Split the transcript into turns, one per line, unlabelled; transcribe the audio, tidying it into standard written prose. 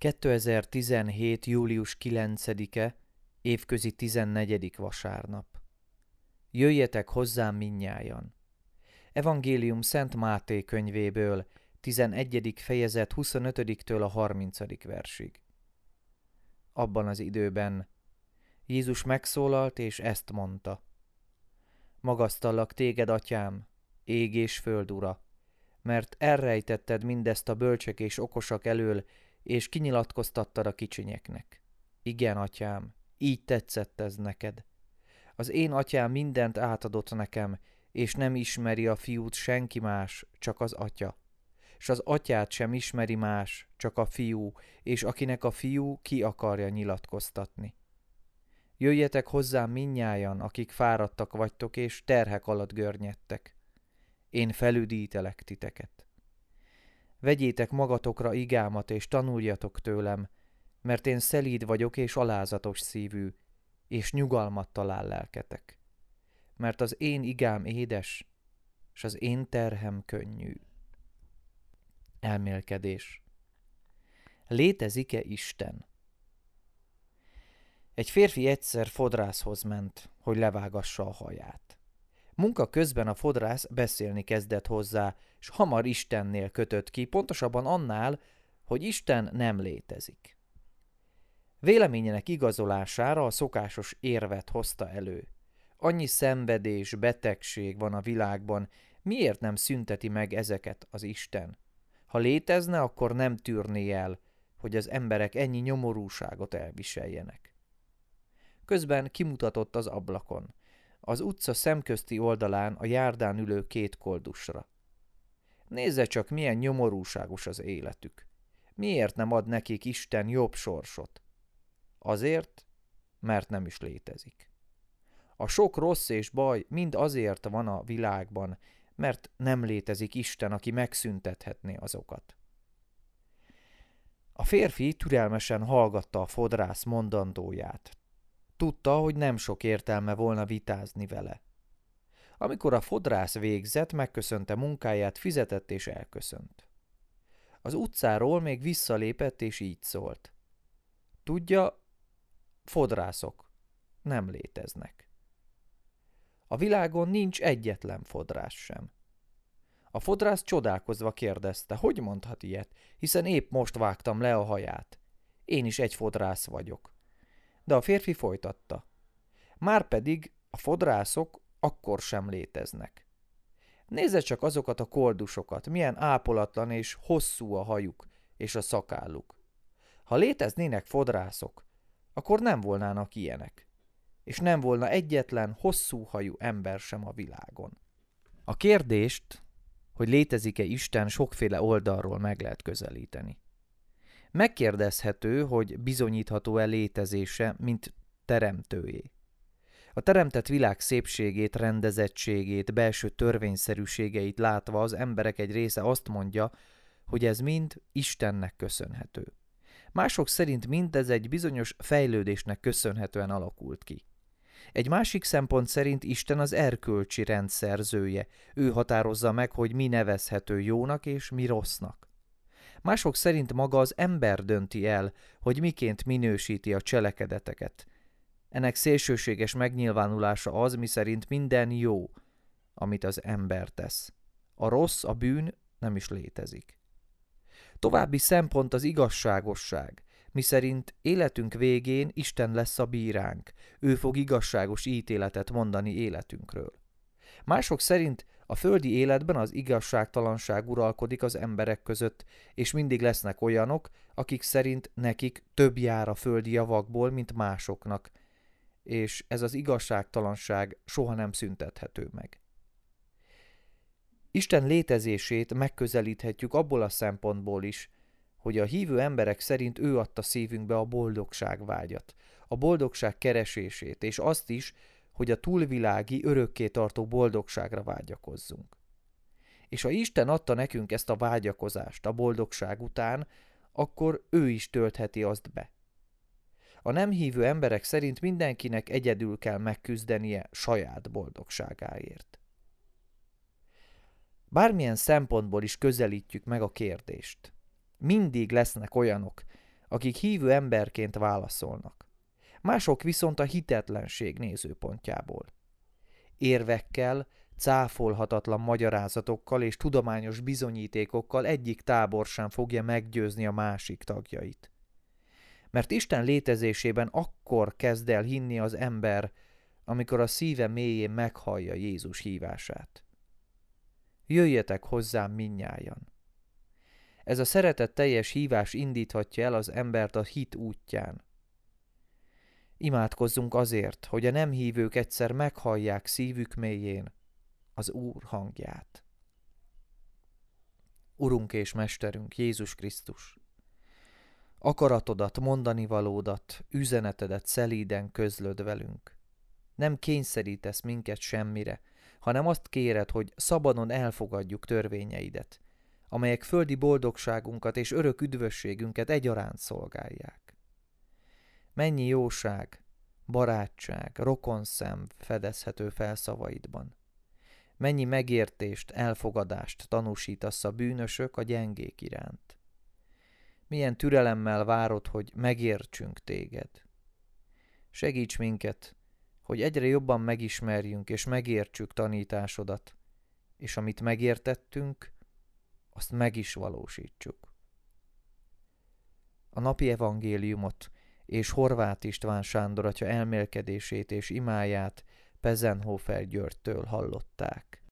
2017. július 9-e, évközi 14. vasárnap. Jöjjetek hozzám mindnyájan. Evangélium Szent Máté könyvéből, 11. fejezet 25-től a 30. versig. Abban az időben Jézus megszólalt és ezt mondta: Magasztallak téged, atyám, ég és föld ura, mert elrejtetted mindezt a bölcsek és okosak elől, és kinyilatkoztattad a kicsinyeknek. Igen, atyám, így tetszett ez neked. Az én atyám mindent átadott nekem, és nem ismeri a fiút senki más, csak az atya. És az atyát sem ismeri más, csak a fiú, és akinek a fiú ki akarja nyilatkoztatni. Jöjjetek hozzám mindnyájan, akik fáradtak vagytok, és terhek alatt görnyedtek. Én felüdítelek titeket. Vegyétek magatokra igámat, és tanuljatok tőlem, mert én szelíd vagyok és alázatos szívű, és nyugalmat talál lelketek. Mert az én igám édes, és az én terhem könnyű. Elmélkedés. Létezik-e Isten? Egy férfi egyszer fodrászhoz ment, hogy levágassa a haját. Munka közben a fodrász beszélni kezdett hozzá, s hamar Istennél kötött ki, pontosabban annál, hogy Isten nem létezik. Véleményének igazolására a szokásos érvet hozta elő. Annyi szenvedés, betegség van a világban, miért nem szünteti meg ezeket az Isten? Ha létezne, akkor nem tűrné el, hogy az emberek ennyi nyomorúságot elviseljenek. Közben kimutatott az ablakon, az utca szemközti oldalán a járdán ülő két koldusra. Nézze csak, milyen nyomorúságos az életük. Miért nem ad nekik Isten jobb sorsot? Azért, mert nem is létezik. A sok rossz és baj mind azért van a világban, mert nem létezik Isten, aki megszüntethetné azokat. A férfi türelmesen hallgatta a fodrász mondandóját. Tudta, hogy nem sok értelme volna vitázni vele. Amikor a fodrász végzett, megköszönte munkáját, fizetett és elköszönt. Az utcáról még visszalépett és így szólt: Tudja, fodrászok nem léteznek. A világon nincs egyetlen fodrász sem. A fodrász csodálkozva kérdezte, hogy mondhat ilyet, hiszen épp most vágtam le a haját. Én is egy fodrász vagyok. De a férfi folytatta: Márpedig a fodrászok akkor sem léteznek. Nézze csak azokat a koldusokat, milyen ápolatlan és hosszú a hajuk és a szakálluk. Ha léteznének fodrászok, akkor nem volnának ilyenek, és nem volna egyetlen hosszú hajú ember sem a világon. A kérdést, hogy létezik-e Isten, sokféle oldalról meg lehet közelíteni. Megkérdezhető, hogy bizonyítható-e létezése, mint teremtőjé. A teremtett világ szépségét, rendezettségét, belső törvényszerűségeit látva az emberek egy része azt mondja, hogy ez mind Istennek köszönhető. Mások szerint mindez egy bizonyos fejlődésnek köszönhetően alakult ki. Egy másik szempont szerint Isten az erkölcsi rend szerzője, ő határozza meg, hogy mi nevezhető jónak és mi rossznak. Mások szerint maga az ember dönti el, hogy miként minősíti a cselekedeteket. Ennek szélsőséges megnyilvánulása az, miszerint minden jó, amit az ember tesz. A rossz, a bűn nem is létezik. További szempont az igazságosság, miszerint életünk végén Isten lesz a bíránk, ő fog igazságos ítéletet mondani életünkről. Mások szerint a földi életben az igazságtalanság uralkodik az emberek között, és mindig lesznek olyanok, akik szerint nekik több jár a földi javakból, mint másoknak, és ez az igazságtalanság soha nem szüntethető meg. Isten létezését megközelíthetjük abból a szempontból is, hogy a hívő emberek szerint ő adta szívünkbe a boldogság vágyat, a boldogság keresését, és azt is, hogy a túlvilági, örökké tartó boldogságra vágyakozzunk. És ha Isten adta nekünk ezt a vágyakozást a boldogság után, akkor ő is töltheti azt be. A nem hívő emberek szerint mindenkinek egyedül kell megküzdenie saját boldogságáért. Bármilyen szempontból is közelítjük meg a kérdést, mindig lesznek olyanok, akik hívő emberként válaszolnak. Mások viszont a hitetlenség nézőpontjából. Érvekkel, cáfolhatatlan magyarázatokkal és tudományos bizonyítékokkal egyik tábor sem fogja meggyőzni a másik tagjait. Mert Isten létezésében akkor kezd el hinni az ember, amikor a szíve mélyén meghallja Jézus hívását. Jöjjetek hozzám mindnyájan! Ez a szeretetteljes hívás indíthatja el az embert a hit útján. Imádkozzunk azért, hogy a nem hívők egyszer meghallják szívük mélyén az Úr hangját. Urunk és Mesterünk, Jézus Krisztus! Akaratodat, mondanivalódat, üzenetedet szelíden közlöd velünk. Nem kényszerítesz minket semmire, hanem azt kéred, hogy szabadon elfogadjuk törvényeidet, amelyek földi boldogságunkat és örök üdvösségünket egyaránt szolgálják. Mennyi jóság, barátság, rokonszem fedezhető fel szavaidban. Mennyi megértést, elfogadást tanúsítasz a bűnösök a gyengék iránt. Milyen türelemmel várod, hogy megértsünk téged. Segíts minket, hogy egyre jobban megismerjünk és megértsük tanításodat, és amit megértettünk, azt meg is valósítsuk. A napi evangéliumot és Horváth István Sándor atya elmélkedését és imáját Pezenhofer Györgytől hallották.